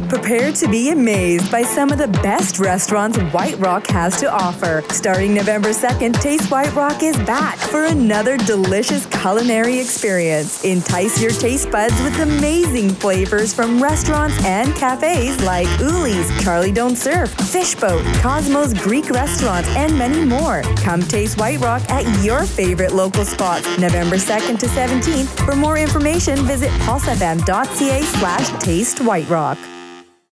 Prepare to be amazed by some of the best restaurants White Rock has to offer. Starting November 2nd, Taste White Rock is back for another delicious culinary experience. Entice your taste buds with amazing flavors from restaurants and cafes like Uli's, Charlie Don't Surf, Fishboat, Cosmos Greek Restaurant, and many more. Come taste White Rock at your favorite local spots November 2nd to 17th. For more information, visit pulsefm.ca/tastewhiterock.